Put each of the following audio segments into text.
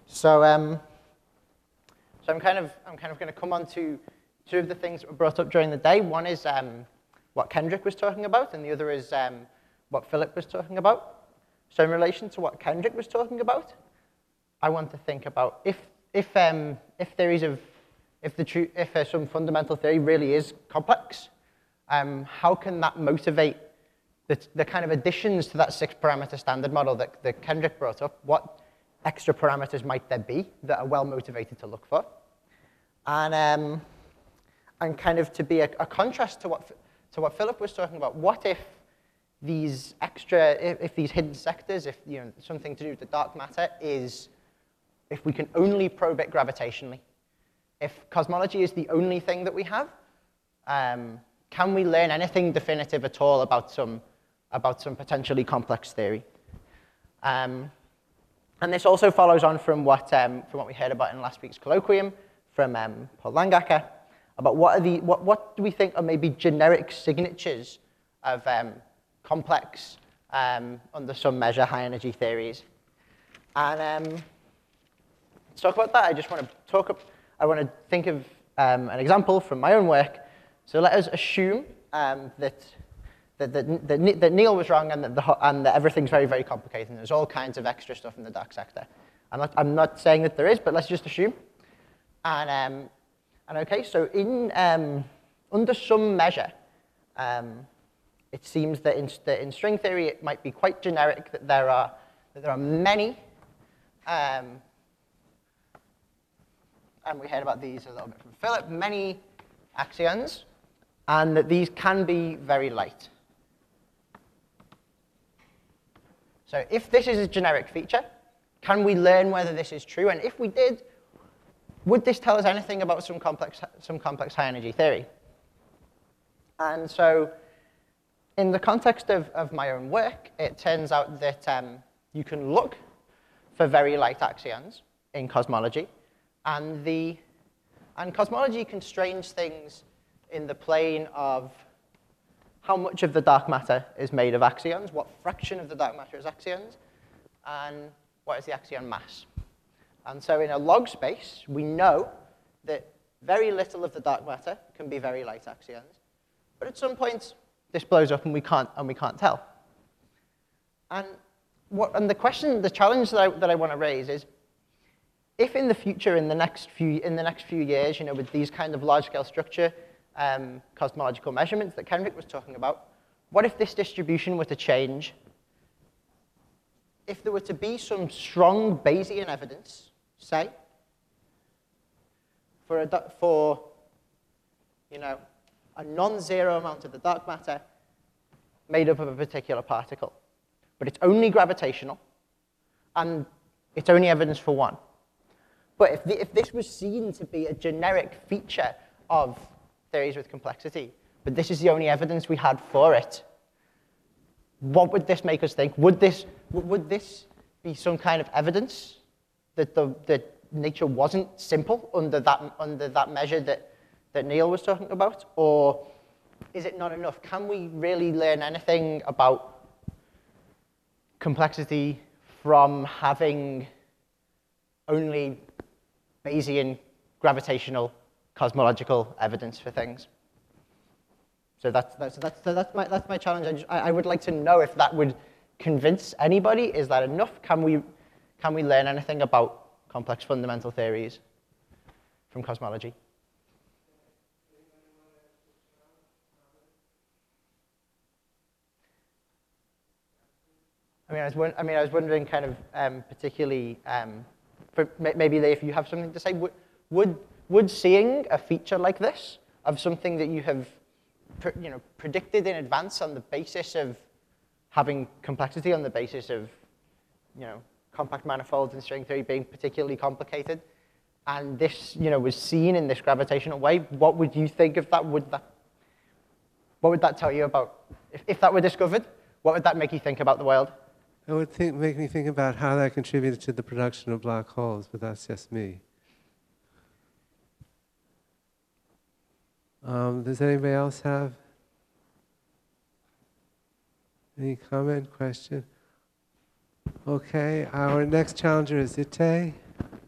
So, so I'm kind of going to come on to two of the things that were brought up during the day. One is what Kendrick was talking about, and the other is what Philip was talking about. So in relation to what Kendrick was talking about, I want to think about if some fundamental theory really is complex, how can that motivate the kind of additions to that 6-parameter standard model that Kendrick brought up? What extra parameters might there be that are well motivated to look for? And kind of to be a contrast to what Philip was talking about, what if these if these hidden sectors, if something to do with the dark matter is, if we can only probe it gravitationally, if cosmology is the only thing that we have, can we learn anything definitive at all about some potentially complex theory? And this also follows on from what we heard about in last week's colloquium from Paul Langacker, about what do we think are maybe generic signatures of complex, under some measure, high-energy theories. And to talk about that, I want to think of an example from my own work. So let us assume that Neil was wrong and that everything's very, very complicated, and there's all kinds of extra stuff in the dark sector. I'm not saying that there is, but let's just assume. And okay, so under some measure, it seems that in string theory it might be quite generic that there are many, and we heard about these a little bit from Philip, many axions, and that these can be very light. So if this is a generic feature, can we learn whether this is true? And if we did, would this tell us anything about some complex high-energy theory? And so in the context of my own work, it turns out that you can look for very light axions in cosmology, and cosmology constrains things in the plane of how much of the dark matter is made of axions, what fraction of the dark matter is axions, and what is the axion mass. And so in a log space, we know that very little of the dark matter can be very light axions, but at some point this blows up and we can't tell. And the challenge that I want to raise is, if in the future, in the next few years, with these kind of large-scale structure cosmological measurements that Kendrick was talking about, what if this distribution were to change? If there were to be some strong Bayesian evidence, say, for a non-zero amount of the dark matter made up of a particular particle, but it's only gravitational, and it's only evidence for one. But if this was seen to be a generic feature of theories with complexity, but this is the only evidence we had for it, what would this make us think? Would this be some kind of evidence that nature wasn't simple under that measure that Neil was talking about? Or is it not enough? Can we really learn anything about complexity from having only Bayesian gravitational cosmological evidence for things? So that's my challenge. I would like to know if that would convince anybody. Is that enough? Can we learn anything about complex fundamental theories from cosmology? I was wondering kind of particularly maybe if you have something to say, would seeing a feature like this of something that you have predicted in advance on the basis of having complexity, on the basis of compact manifolds and string theory being particularly complicated, and this was seen in this gravitational way, what would you think of that? What would that tell you about, if that were discovered, what would that make you think about the world? It would make me think about how that contributed to the production of black holes, but that's just me. Does anybody else have any comment, question? Okay, our next challenger is Itay.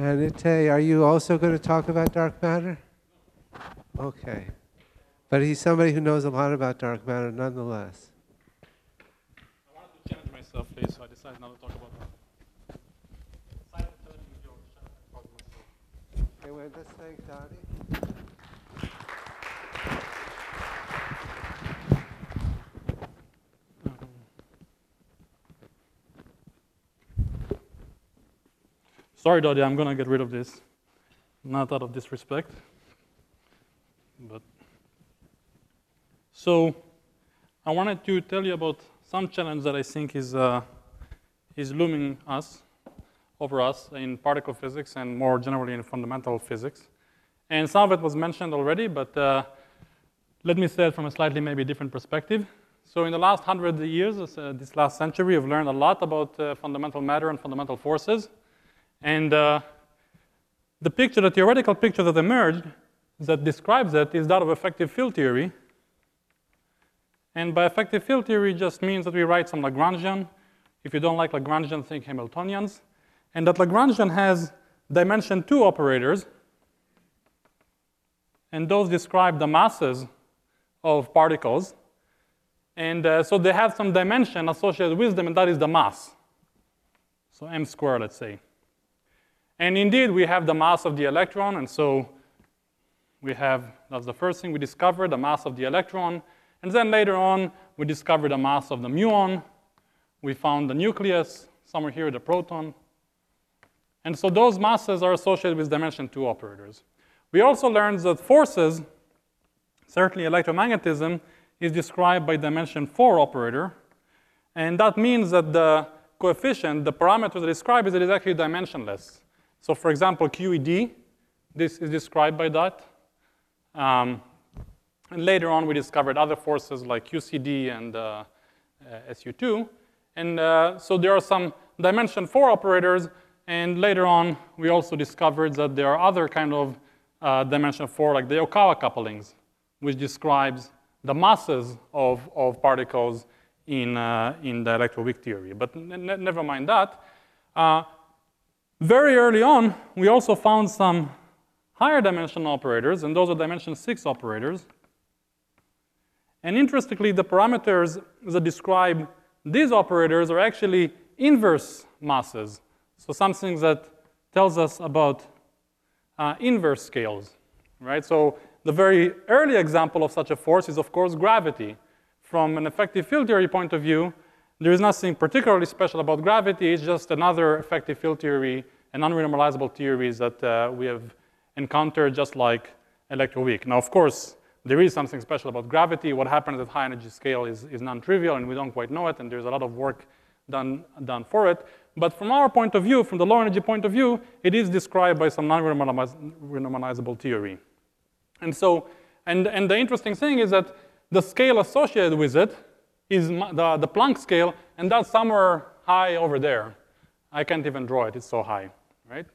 And Itay, are you also going to talk about dark matter? Okay. But he's somebody who knows a lot about dark matter nonetheless. I wanted to challenge myself, please, so I decided not to talk about that. Okay, well, let's thank Dottie. Sorry, Dottie, I'm going to get rid of this. Not out of disrespect. But so I wanted to tell you about some challenge that I think is looming over us in particle physics and more generally in fundamental physics. And some of it was mentioned already, but let me say it from a slightly maybe different perspective. So in the last 100 years, this last century, we've learned a lot about fundamental matter and fundamental forces. And the theoretical picture that emerged that describes it is that of effective field theory. And by effective field theory just means that we write some Lagrangian. If you don't like Lagrangian, think Hamiltonians. And that Lagrangian has dimension 2 operators. And those describe the masses of particles. And so they have some dimension associated with them, and that is the mass. So m squared, let's say. And indeed, we have the mass of the electron, and so we have, that's the first thing we discovered, the mass of the electron. And then later on, we discovered the mass of the muon. We found the nucleus, somewhere here, the proton. And so those masses are associated with dimension 2 operators. We also learned that forces, certainly electromagnetism, is described by dimension 4 operator. And that means that the coefficient, the parameter that describes it, is actually dimensionless. So for example, QED, this is described by that. And later on, we discovered other forces like QCD and SU2. And so there are some dimension 4 operators. And later on, we also discovered that there are other kind of dimension 4, like the Yokawa couplings, which describes the masses of particles in the electroweak theory. But never mind that. Very early on, we also found some higher dimension operators, and those are dimension 6 operators. And interestingly, the parameters that describe these operators are actually inverse masses. So something that tells us about inverse scales, right? So the very early example of such a force is, of course, gravity. From an effective field theory point of view, there is nothing particularly special about gravity. It's just another effective field theory and unrenormalizable theories that we have encountered just like electroweak. Now, of course, there is something special about gravity. What happens at high energy scale is non-trivial, and we don't quite know it, and there's a lot of work done for it. But from our point of view, from the low energy point of view, it is described by some non-renormalizable theory. And so, and the interesting thing is that the scale associated with it is the Planck scale, and that's somewhere high over there. I can't even draw it, it's so high, right?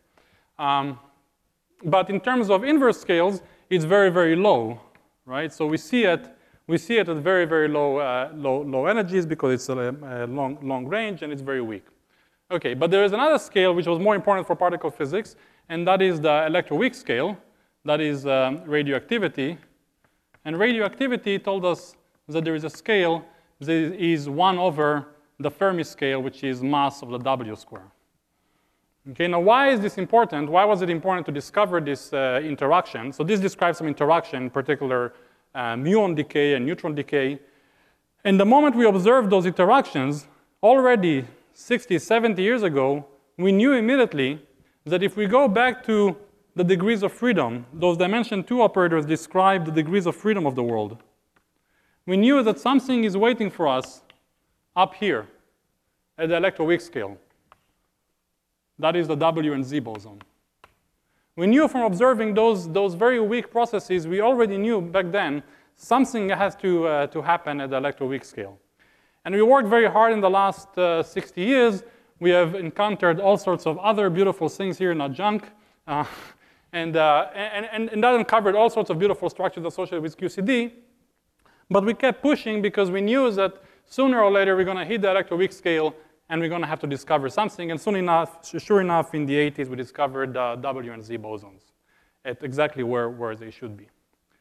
But in terms of inverse scales, it's very, very low, right? So we see it at very, very low energies because it's a long range and it's very weak. Okay, but there is another scale which was more important for particle physics, and that is the electroweak scale. That is radioactivity. And radioactivity told us that there is a scale that is 1 over the Fermi scale, which is mass of the W square. Okay, now why is this important? Why was it important to discover this interaction? So this describes some interaction, in particular muon decay and neutron decay. And the moment we observed those interactions, already 60, 70 years ago, we knew immediately that if we go back to the degrees of freedom, those dimension 2 operators describe the degrees of freedom of the world. We knew that something is waiting for us up here at the electroweak scale. That is the W and Z boson. We knew from observing those very weak processes, we already knew back then something has to happen at the electroweak scale. And we worked very hard in the last 60 years. We have encountered all sorts of other beautiful things here in our junk. And that uncovered all sorts of beautiful structures associated with QCD. But we kept pushing because we knew that sooner or later we're going to hit the electroweak scale and we're going to have to discover something. And soon enough, sure enough, in the 80s, we discovered W and Z bosons at exactly where they should be.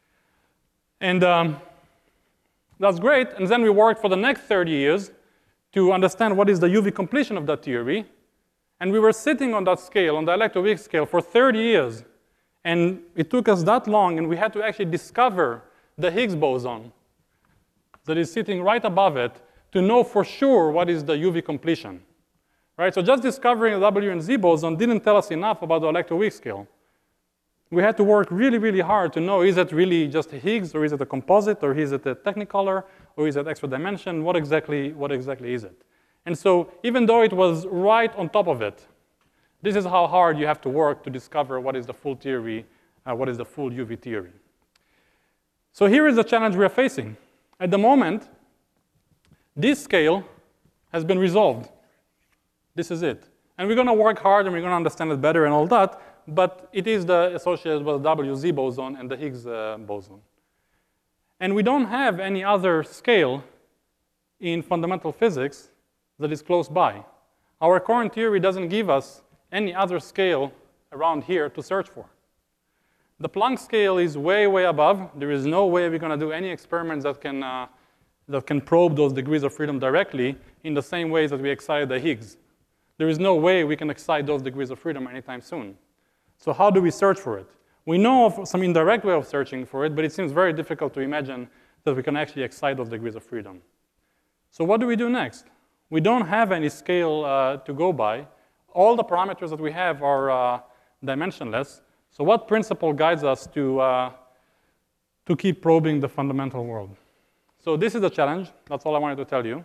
And that's great. And then we worked for the next 30 years to understand what is the UV completion of that theory. And we were sitting on that scale, on the electroweak scale, for 30 years. And it took us that long, and we had to actually discover the Higgs boson that is sitting right above it to know for sure what is the UV completion. Right? So just discovering the W and Z boson didn't tell us enough about the electroweak scale. We had to work really, really hard to know, is it really just a Higgs, or is it a composite, or is it a technicolor, or is it extra dimension? What exactly is it? And so even though it was right on top of it, this is how hard you have to work to discover what is the full theory, what is the full UV theory. So here is the challenge we are facing. At the moment, this scale has been resolved. This is it. And we're going to work hard, and we're going to understand it better and all that, but it is associated with the WZ boson and the Higgs boson. And we don't have any other scale in fundamental physics that is close by. Our current theory doesn't give us any other scale around here to search for. The Planck scale is way, way above. There is no way we're going to do any experiments that can probe those degrees of freedom directly in the same ways that we excited the Higgs. There is no way we can excite those degrees of freedom anytime soon. So how do we search for it? We know of some indirect way of searching for it, but it seems very difficult to imagine that we can actually excite those degrees of freedom. So what do we do next? We don't have any scale to go by. All the parameters that we have are dimensionless. So what principle guides us to keep probing the fundamental world? So this is a challenge. That's all I wanted to tell you.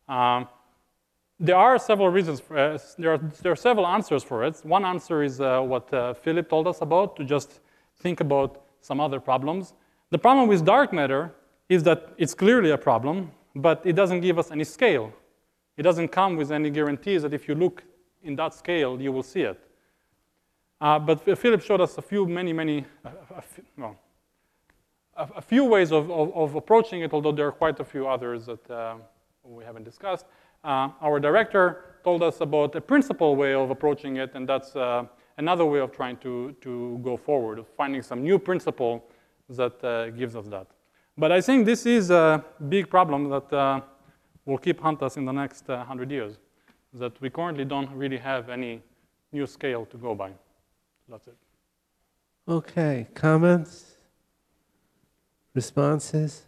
There are several reasons. There are several answers for it. One answer is what Philip told us about, to just think about some other problems. The problem with dark matter is that it's clearly a problem, but it doesn't give us any scale. It doesn't come with any guarantees that if you look in that scale, you will see it. But Philip showed us a few ways of approaching it, although there are quite a few others that we haven't discussed. Our director told us about a principal way of approaching it, and that's another way of trying to go forward, of finding some new principle that gives us that. But I think this is a big problem that will keep hunt us in the next 100 years, that we currently don't really have any new scale to go by. That's it. Okay, comments? Responses?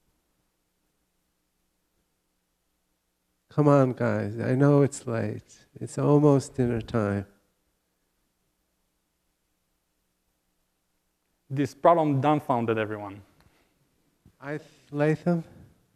Come on, guys. I know it's late. It's almost dinner time. This problem dumbfounded everyone. Latham?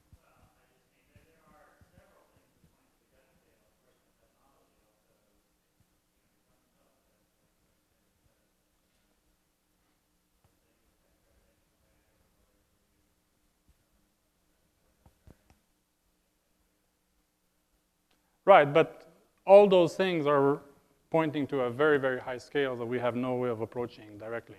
Right, but all those things are pointing to a very, very high scale that we have no way of approaching directly.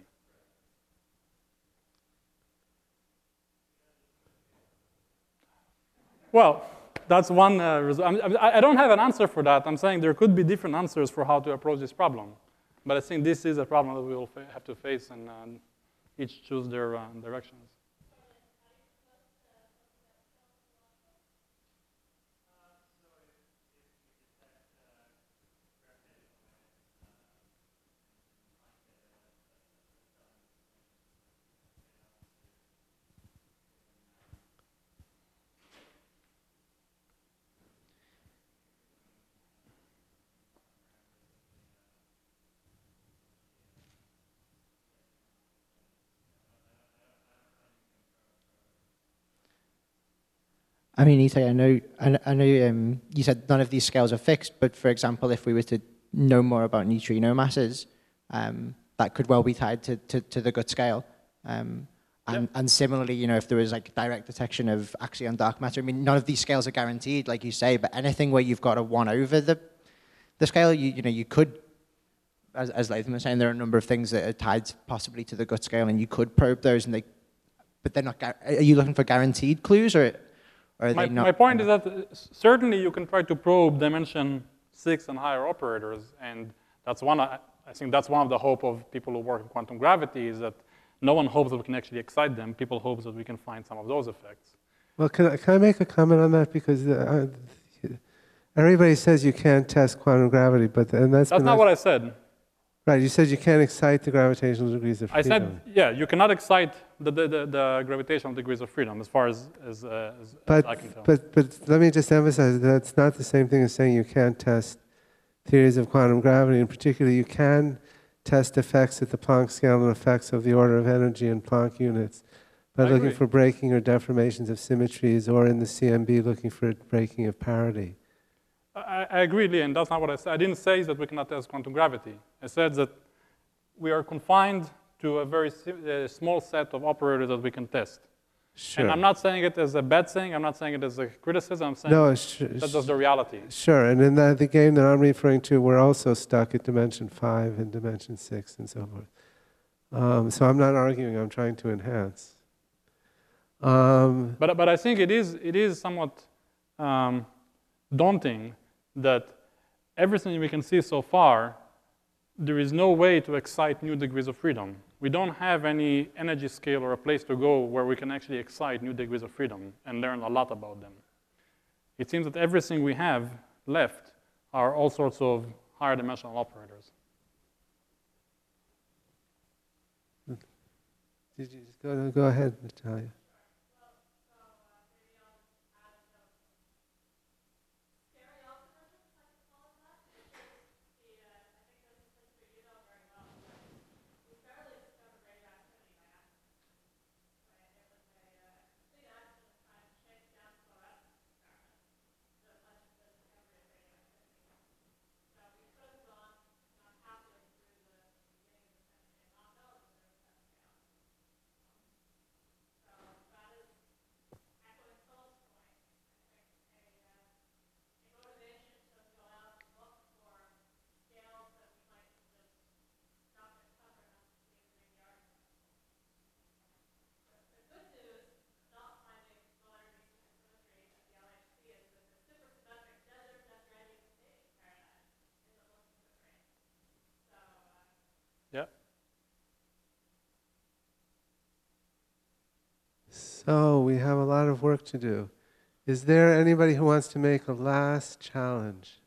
Well, that's one I don't have an answer for that. I'm saying there could be different answers for how to approach this problem. But I think this is a problem that we will have to face, and each choose their directions. I mean, Itai, I know you said none of these scales are fixed, but for example, if we were to know more about neutrino masses, that could well be tied to the gut scale. And similarly, you know, if there was like direct detection of axion dark matter, I mean, none of these scales are guaranteed, like you say, but anything where you've got a 1 over the scale, you know, you could, as Latham was saying, there are a number of things that are tied possibly to the gut scale, and you could probe those, but they're not. Are you looking for guaranteed clues, or Or are they not? My point is that certainly you can try to probe dimension 6 and higher operators, and that's I think that's one of the hope of people who work in quantum gravity is that no one hopes that we can actually excite them. People hope that we can find some of those effects. Well, can I make a comment on that? Because everybody says you can't test quantum gravity, and that's not what I said. Right, you said you can't excite the gravitational degrees of freedom. I said, yeah, you cannot excite the gravitational degrees of freedom, as far as I can tell. But let me just emphasize that it's not the same thing as saying you can't test theories of quantum gravity. In particular, you can test effects at the Planck scale and effects of the order of energy in Planck units by looking for breaking or deformations of symmetries, or in the CMB looking for breaking of parity. I agree, Lee, and that's not what I said. I didn't say that we cannot test quantum gravity. I said that we are confined to a very small set of operators that we can test. Sure. And I'm not saying it as a bad thing. I'm not saying it as a criticism. I'm saying that's just the reality. Sure, and in the game that I'm referring to, we're also stuck at dimension 5 and dimension 6 and so forth. So I'm not arguing, I'm trying to enhance. But I think it is somewhat daunting that everything we can see so far, there is no way to excite new degrees of freedom. We don't have any energy scale or a place to go where we can actually excite new degrees of freedom and learn a lot about them. It seems that everything we have left are all sorts of higher dimensional operators. Did you just go ahead, Natalia? Yeah. So we have a lot of work to do. Is there anybody who wants to make a last challenge?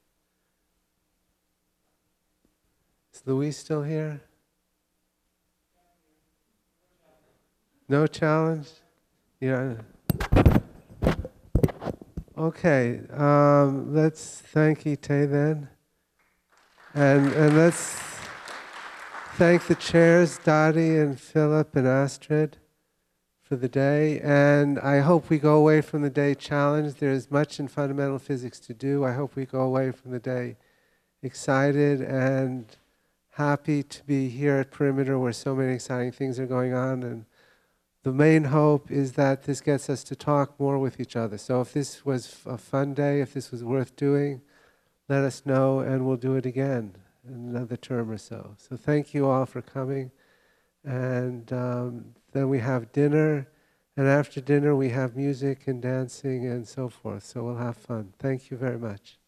Is Louise still here? No challenge? Yeah. Okay, let's thank Itay then. And let's thank the chairs, Dottie and Philip and Astrid, for the day. And I hope we go away from the day challenged. There is much in fundamental physics to do. I hope we go away from the day excited and happy to be here at Perimeter where so many exciting things are going on. And the main hope is that this gets us to talk more with each other. So if this was a fun day, if this was worth doing, let us know and we'll do it again in another term or so. So thank you all for coming. And then we have dinner. And after dinner we have music and dancing and so forth. So we'll have fun. Thank you very much.